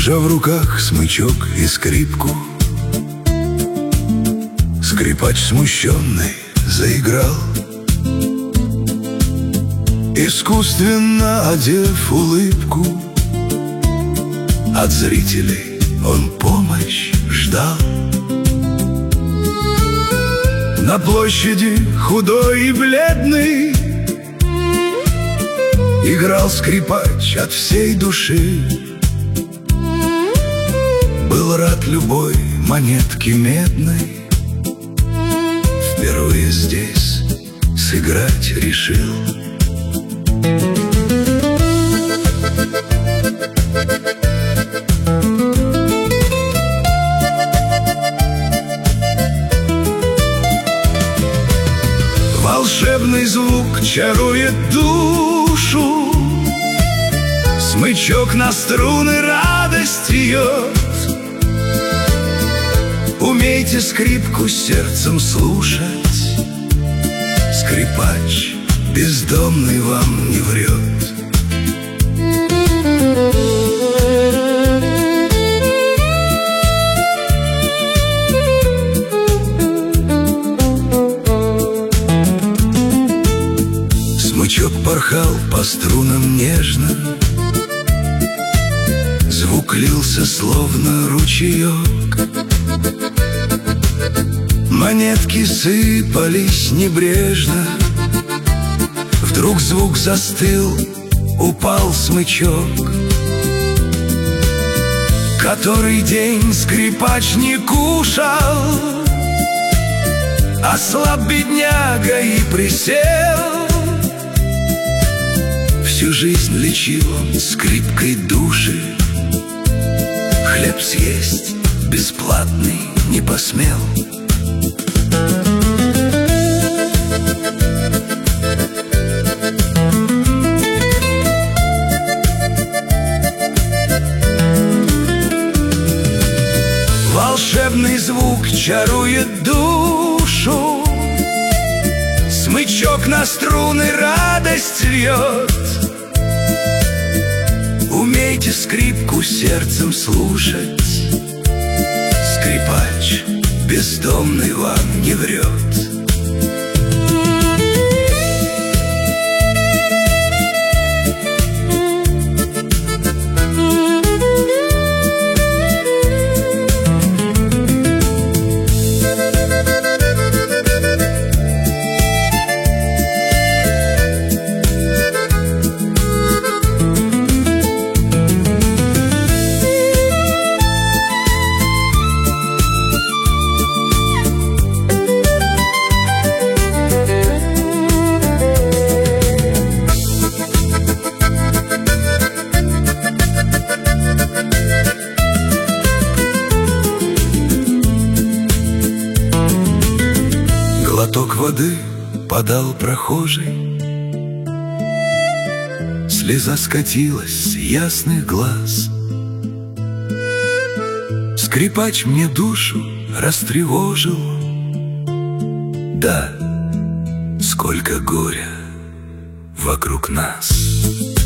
Держа в руках смычок и скрипку, скрипач смущенный заиграл, искусственно одев улыбку. От зрителей он помощь ждал. На площади худой и бледный играл скрипач от всей души. Был рад любой монетке медной, впервые здесь сыграть решил. Волшебный звук чарует душу, смычок на струны радость вьет. Умейте скрипку сердцем слушать, скрипач бездомный вам не врет. Смычок порхал по струнам нежно, звук лился словно ручеек. Монетки сыпались небрежно, вдруг звук застыл, упал смычок. Который день скрипач не кушал, ослаб бедняга и присел. Всю жизнь лечил он скрипкой души, хлеб съесть бесплатный не посмел. Волшебный звук чарует душу, смычок на струны радость льет. Умейте скрипку сердцем слушать, скрипач бездомный вам не врет. Глоток воды подал прохожий, слеза скатилась с ясных глаз. Скрипач мне душу растревожил, да, сколько горя вокруг нас.